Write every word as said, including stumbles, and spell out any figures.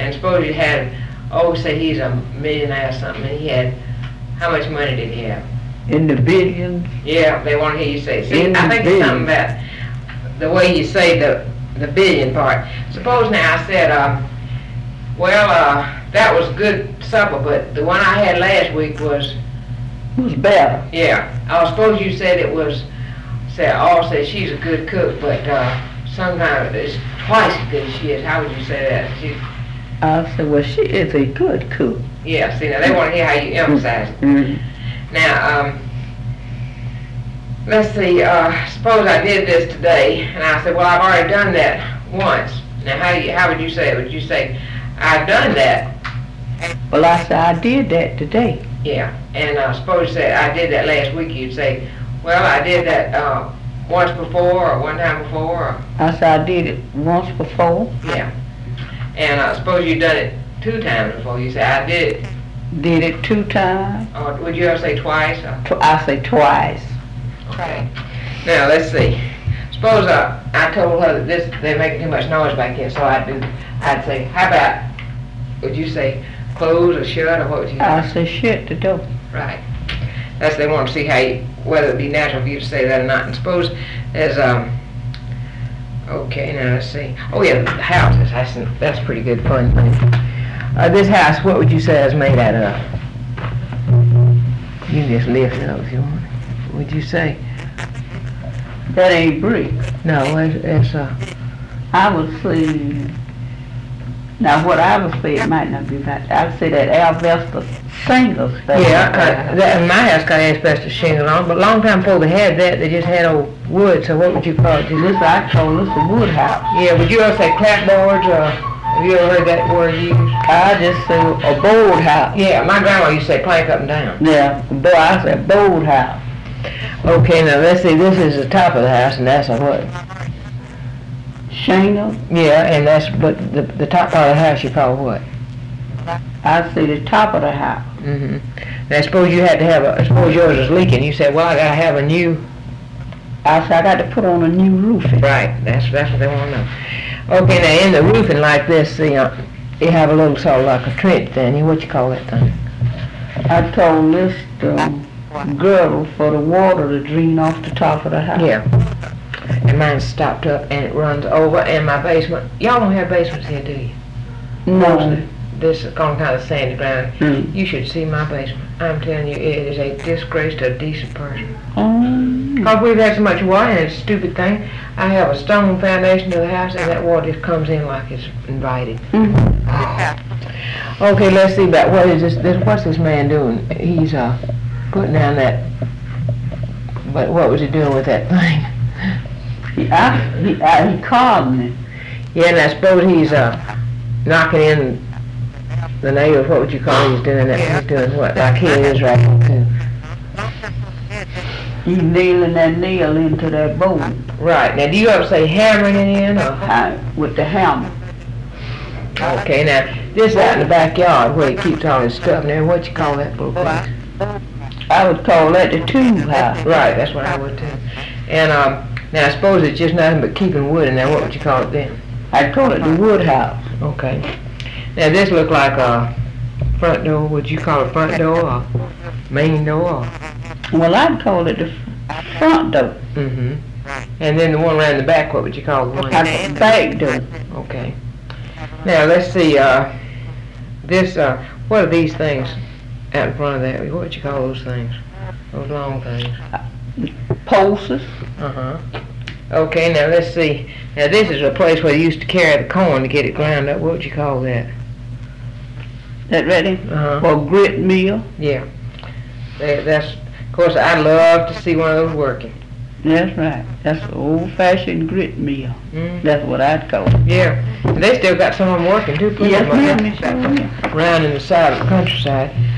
and suppose you had, oh, say he's a millionaire or something, and he had, how much money did he have? In the billions. Yeah, they want to hear you say. See, In I the think it's something about the way you say the the billion part. Suppose now I said, uh, well, uh, that was good supper, but the one I had last week was was better. Yeah. I suppose you said it was. Said all said she's a good cook, but uh, sometimes it's twice as good as she is. How would you say that? She, I said, well, she is a good cook. Yeah. See, now they want to hear how you emphasize it. Mm-hmm. Now, um, let's see. Uh, suppose I did this today, and I said, well, I've already done that once. Now, how you, how would you say it? Would you say, I've done that? Well, I said, I did that today. Yeah. And uh, suppose you said, I did that last week. You'd say, well, I did that uh, once before or one time before. Or, I said, I did it once before. Yeah. And I uh, suppose you've done it two times before. You say, I did it. Did it two times. Or would you ever say twice? Or? Tw- I say twice. Okay. Now, let's see. Suppose uh, I told her that this, they're making too much noise back here, so I'd do, I'd say, how about, would you say close or shut, or what would you say? I say shut the door. Right. That's, they want to see how you, whether it'd be natural for you to say that or not. And suppose there's, um, okay, now let's see. Oh yeah, the houses, that's, that's a pretty good fun thing. Uh, this house, what would you say is made out of? You can just lift it up if you want. What would you say? That ain't brick. No, it's, it's uh, I would say, now what I would say, it might not be right. I would say that asbestos shingles. yeah, uh, that, my house got asbestos shingle on, but a long time before they had that, they just had old wood, so what would you call it? This, I call this a wood house. Yeah, would you ever say clapboards, or have you ever heard that word used? I just say a board house. Yeah, my grandma used to say plank up and down. Yeah, boy, I say board house. Okay, now let's see, this is the top of the house, and that's a what? Shingle? Yeah, and that's, but the, the top part of the house you call what? I say the top of the house. Mm-hmm. Now suppose you had to have a, suppose yours is leaking, you said, well, I gotta have a new... I said, I got to put on a new roofing. Right, that's that's what they want to know. Okay, now in the roofing like this, you know, you have a little sort of like a trench thing, what you call that thing? I told this um, girdle for the water to drain off the top of the house. Yeah. And mine's stopped up and it runs over, and my basement, y'all don't have basements here, do you? No. This is on kind of sandy ground. Mm. You should see my basement. I'm telling you, it is a disgrace to a decent person. Um, Because we've had so much water, and it's a stupid thing. I have a stone foundation to the house, and that water just comes in like it's invited. mm-hmm. Okay, let's see about what is this, this. What's this man doing? He's uh putting down that. But what was he doing with that thing? He, I, he, I, he called me. Yeah, and I suppose he's uh knocking in the nails. What would you call it? He's doing that? He's doing what? Like he is right now too. He's nailing that nail into that board. Right. Now, do you ever say hammering it in, or? I, with the hammer. Okay. Now, this out in the backyard where he keeps all his stuff. Now, what you call that little place? I would call that the tube house. Right. That's what I would too. And um, now I suppose it's just nothing but keeping wood in there. What would you call it then? I call it the wood house. Okay. Now this look like a front door. Would you call it front door or main door? Or? Well, I'd call it the front door. Mm-hmm. And then the one around the back, what would you call the one? I the back door. Okay. Now let's see. Uh, this. Uh, what are these things out in front of that? What would you call those things? Those long things. Posts. Uh-huh. Okay, now let's see. Now this is a place where they used to carry the corn to get it ground up. What would you call that? That ready? Uh-huh. Or grit mill. Yeah. That, that's, of course, I'd love to see one of those working. That's right. That's an old-fashioned grit mill. Mm. That's what I'd call it. Yeah. And they still got some of them working too. Yes, ma'am. Around in the side of the countryside.